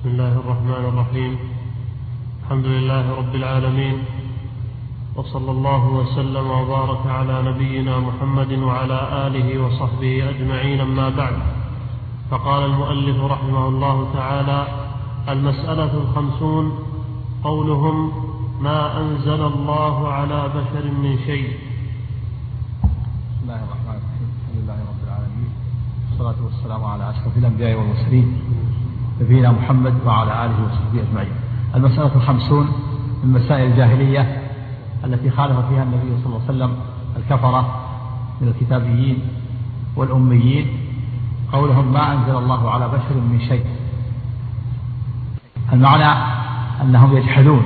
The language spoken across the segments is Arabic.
بسم الله الرحمن الرحيم. الحمد لله رب العالمين، وصلى الله وسلم وبارك على نبينا محمد وعلى آله وصحبه أجمعين، أما بعد. فقال المؤلف رحمه الله تعالى: المسألة 50 قولهم ما أنزل الله على بشر من شيء. بسم الله الرحمن الرحيم. الحمد لله رب العالمين، والصلاة والسلام على أشرف الأنبياء والمرسلين نبينا محمد وعلى آله وصحبه أجمعين. المسألة 50 من مسائل الجاهلية التي خالف فيها النبي صلى الله عليه وسلم الكفرة من الكتابيين والأميين قولهم ما أنزل الله على بشر من شيء. المعنى أنهم يجحدون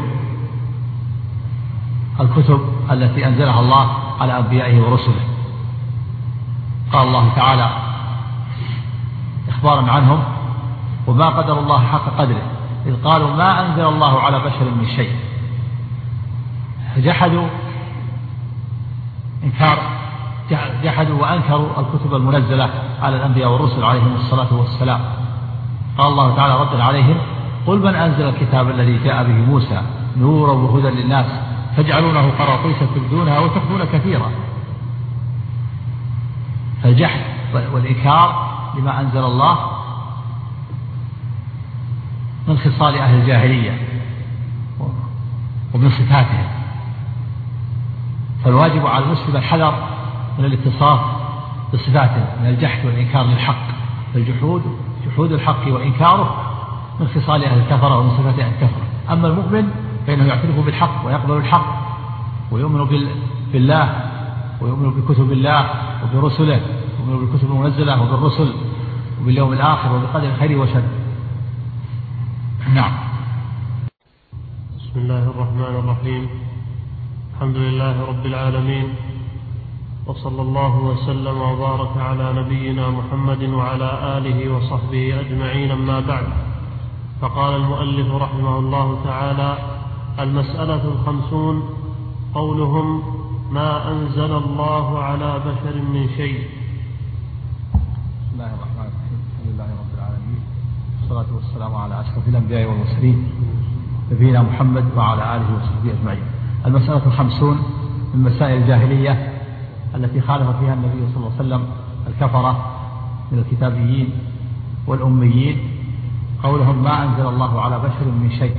الكتب التي أنزلها الله على أنبيائه ورسله. قال الله تعالى إخبارا عنهم: وما قدر الله حق قدره إذ قالوا ما أنزل الله على بشر من شيء. جحدوا وأنكروا الكتب المنزلة على الأنبياء والرسل عليهم الصلاة والسلام. قال الله تعالى ردا عليهم: قل من أنزل الكتاب الذي جاء به موسى نورا وهدى للناس تجعلونه قراطيس تبدونها وتخفون كثيرا. فالجحد والإنكار لما أنزل الله من خصال أهل الجاهلية ومن صفاتهم، فالواجب على المسلم الحذر من الاتصاف بصفاتهم من الجحد والإنكار للحق. جحود الحق وإنكاره من خصال أهل الكفرة ومن صفات أهل الكفرة. أما المؤمن فإنه يعترف بالحق ويقبل الحق ويؤمن بالله ويؤمن بكتب الله وبرسله ويؤمن بالكتب المنزلة وبالرسل وباليوم الآخر وبقدر خير وشر. نعم. بسم الله الرحمن الرحيم. الحمد لله رب العالمين، وصلى الله وسلم وبارك على نبينا محمد وعلى آله وصحبه أجمعين، أما بعد. فقال المؤلف رحمه الله تعالى: المسألة 50 قولهم ما أنزل الله على بشر من شيء. بسم الله الرحمن الرحيم. الحمد لله رب العالمين، والصلاة والسلام على أشرف الأنبياء والمرسلين نبينا محمد وعلى آله وصحبه أجمعين. المسألة 50 من مسائل الجاهلية التي خالف فيها النبي صلى الله عليه وسلم الكفرة من الكتابيين والأميين قولهم ما أنزل الله على بشر من شيء.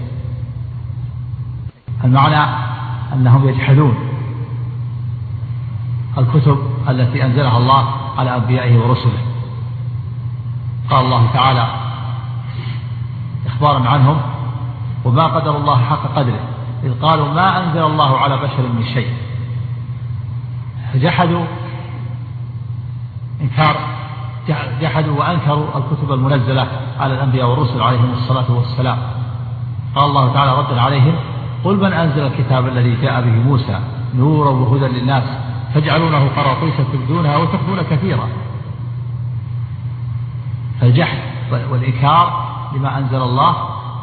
المعنى أنهم يجحدون الكتب التي أنزلها الله على أنبيائه ورسله. قال الله تعالى إخبارا عنهم: وما قدر الله حق قدره إذ قالوا ما أنزل الله على بشر من شيء. جحدوا وأنكروا الكتب المنزلة على الأنبياء والرسل عليهم الصلاة والسلام. قال الله تعالى ردا عليهم: قل من أنزل الكتاب الذي جاء به موسى نورا وهدى للناس تجعلونه قراطيس تبدونها وتخفون كثيرا. فالجحد والإنكار لما أنزل الله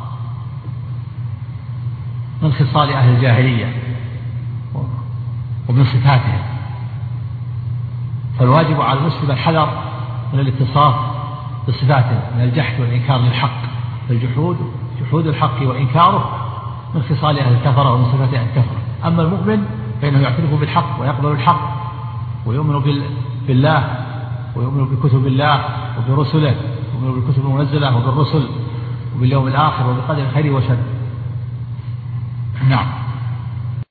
من خصال أهل الجاهلية ومن صفاتهم، فالواجب على المسلم الحذر من الاتصاف بصفاتهم من الجحد والإنكار للحق. جحود الحق وإنكاره من خصال أهل الكفرة ومن صفات أهل الكفرة. أما المؤمن فإنه يعترف بالحق ويقبل الحق ويؤمن بالله ويؤمن بكتب الله وبرسله ويؤمن بالكتب المنزلة وبالرسل وباليوم الآخر وبقدر خير وشر.